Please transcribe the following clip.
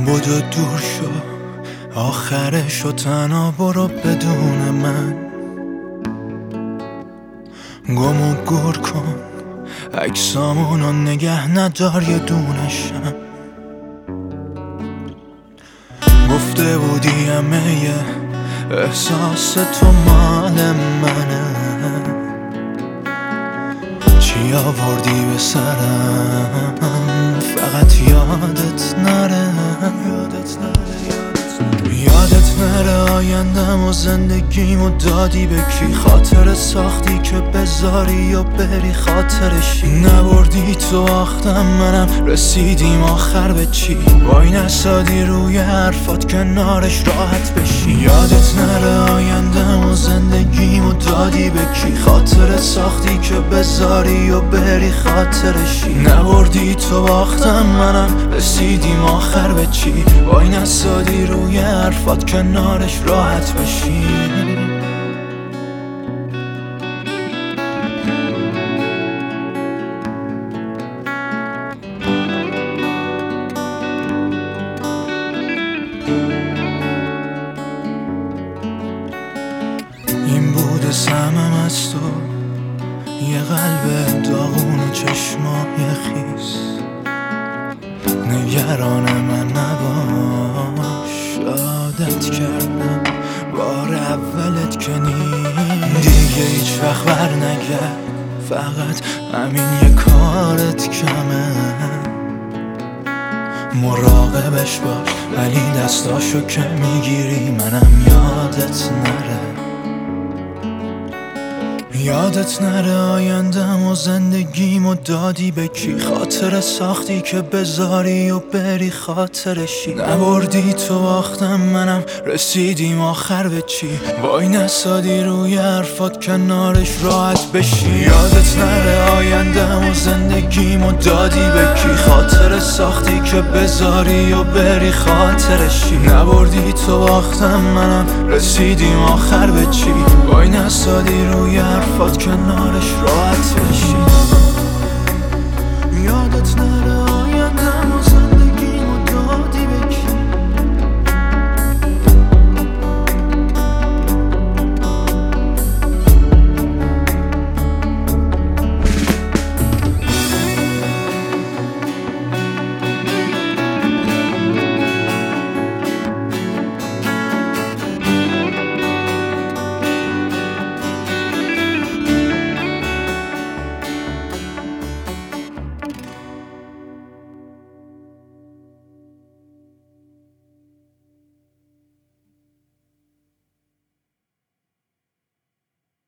بدو دور شو، آخرش و تنها برو بدون من. گم و گور کن عکسامونو نگه ندار یه دونشم. گفته بودی همه یه احساس تو مال منه، چی آوردی به سرم فقط یادت نره. یادت نره آیندم و زندگیمو دادی به کی، خاطر ساختی که بذاری یا بری خاطرشی. نبردی تو آختم منم رسیدیم آخر به چی، وای نسادی روی حرفات کنارش راحت بشی. یادت نره آیندم و زندگیمو دادی به کی، خاطر ساختی که بذاری یا بری خاطرشی. نبردی تو آختم منم رسیدیم آخر به چی، وای نسادی روی حرفات کنارش راحت بشی. این بوده سهمم از تو، یه قلب داغون و چشمای خیس. نگران من نباش، عادت کردم بار اولت که دیگه هیچ وقت بر نگرد، فقط همین یه کارت کمه. مراقبش باش ولی دستاشو که میگیری منم یادت نره. یادت نره آیندم و زندگیمو دادی به کی، خاطر ساختی که بذاری و بری خاطرشی. نبردی تو باختم منم رسیدیم آخر به چی، وای نسادی روی حرفات کنارش راحت بشی. یادت نره آیندم و زندگیمو دادی به کی، خاطر ساختی که بذاری و بری خاطرشی. نبردی تو باختم منم رسیدیم آخر به چی، وای نسادی روی حرفات کنارش راحت بشی.